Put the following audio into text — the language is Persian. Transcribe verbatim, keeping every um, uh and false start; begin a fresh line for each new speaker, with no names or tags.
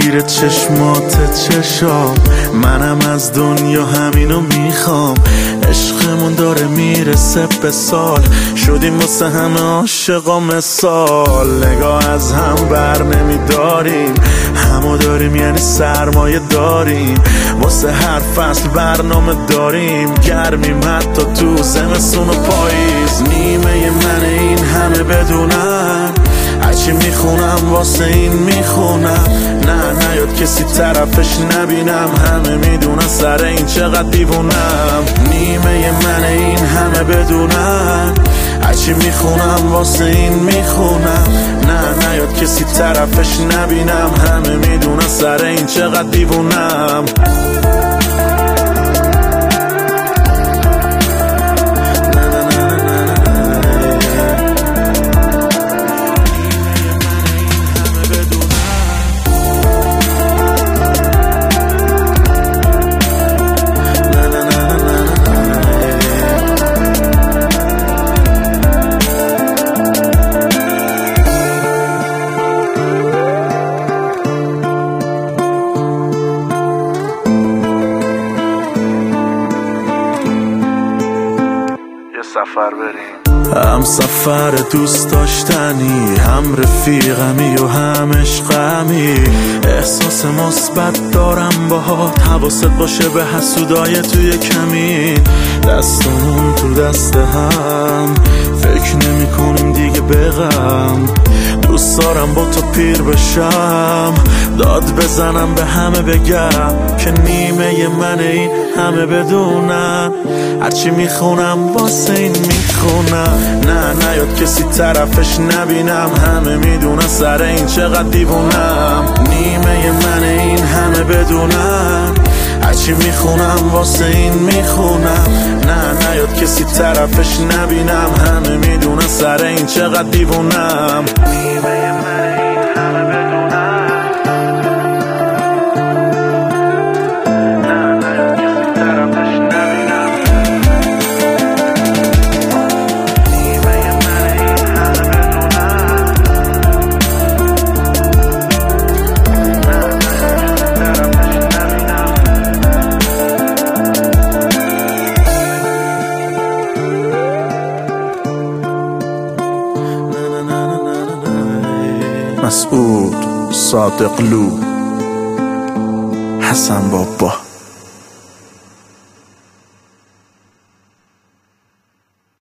زیر چشمات چشام، منم از دنیا همینو میخوام. عشقمون داره میرسه به سال، شدیم واسه همه عاشقا مثال. نگاه از هم بر نمیداریم، همو داریم یعنی سرمایه داریم. واسه هر فصل برنامه داریم، گرمیم حتی تو زمستون و پاییز. نیمه من این همه بدونم، هرچی میخونم واسه این میخونم. نه نیاد کسی طرفش نبینم، همه میدونن سر این چقدر دیوونم. نیمه من این همه بدونم، هرچی میخونم واسه این میخونم. نه نیاد کسی طرفش نبینم، همه میدونن سر این چقدر دیوونم.
سفر بریم،
هم سفر دوست داشتنی، هم رفیقمی و هم عشقمی. احساس مثبت دارم باهات، حواست باشه به حسودای توی کمین. دستمون تو دست هم، فکر نمی کنیم دیگه به غم. دوست دارم با تو پیر بشم، داد بزنم به همه بگم که نیمه من این همه بدونم. هرچی میخونم واسه این میخونم. نه نیاد کسی طرفش نبینم، همه میدونن سر این چقدر دیوونم. نیمه من این همه بدونم، هرچی میخونم واسه این میخونم. نه نیاد کسی طرفش نبینم، همه میدونن سر این چقدر دیوونم.
نیمه من این همه بدونم. نه نیاد کسی طرفش نبینم. نیمه من این همه بدونم. نه نیاد کسی طرفش نبینم.
مسعود صادقلو، حسن بابا.